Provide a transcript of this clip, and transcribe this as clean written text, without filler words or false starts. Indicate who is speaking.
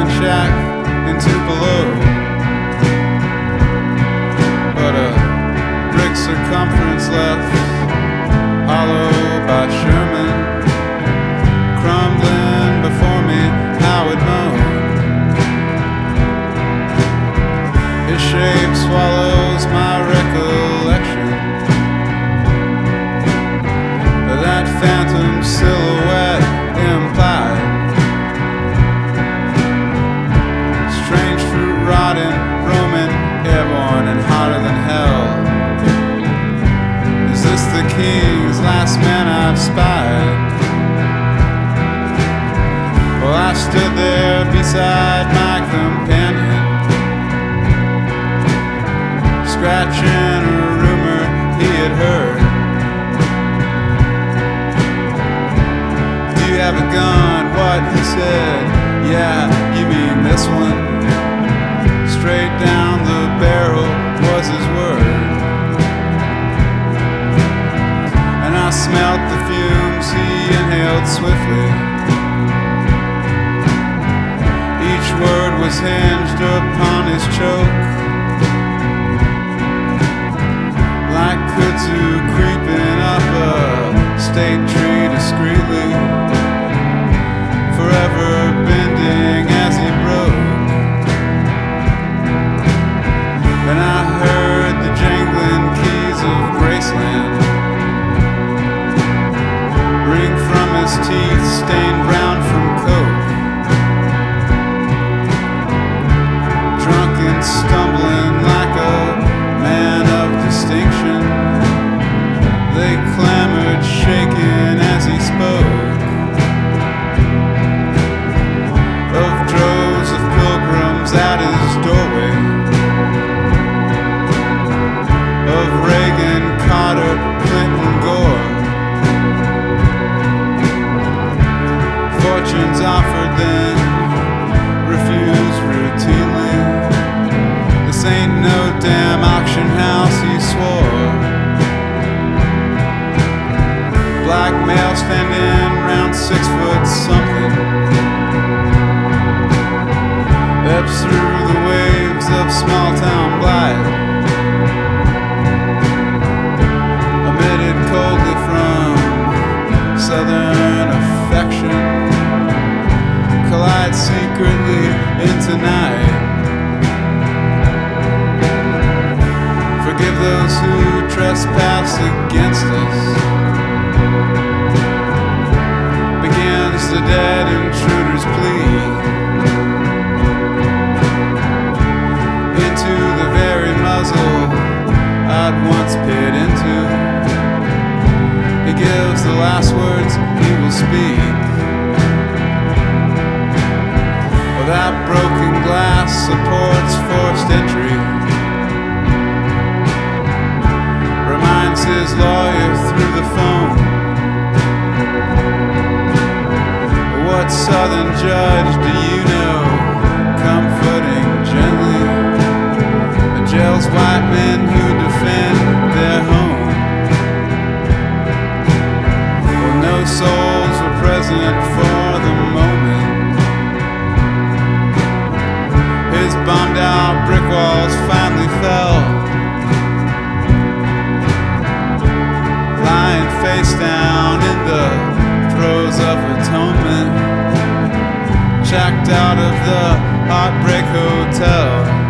Speaker 1: shack in Tupelo, but a brick circumference left hollow by Sherman, crumbling before me how it moaned. His shape swallows my recollection, that phantom silhouette implied. Strange fruit rotting, Roman, airborne and hotter than hell. Is this the king's last man I've spied? Well, I stood there beside my companion, scratching a rumor he had heard. Do you have a gun? What? He said. Yeah, you mean this one? Straight down the barrel was his word. And I smelt the fumes he inhaled swiftly. Each word was hinged upon his choke, like kudzu creeping up a state tree discreetly, forever bending as he broke. And I heard the jangling keys of Graceland ring from his teeth, stained brown from coke. Drunk and stumbling like a man of distinction, they clamored, shaking as he spoke, of droves of pilgrims at his doorway, of Reagan, Carter, Clinton, Gore. Fortunes offered then, refused routinely. This ain't no damn auction house, he swore. Black male standing round 6 foot something, ebbs through the waves of small town blight, emitted coldly from southern affection, collide secretly into night. Forgive those who trespass against us, begins the dead intruder's plea. Into the very muzzle I'd once peered into, he gives the last words he will speak. That broken glass supports forced entry, reminds his lawyer through the phone. What southern judge do you know, comforting gently the jail's white men who defend their home? Well, no souls were present for the moment. His bombed out brick walls finally fell, lying face down in the throes of atonement, checked out of the Heartbreak Hotel.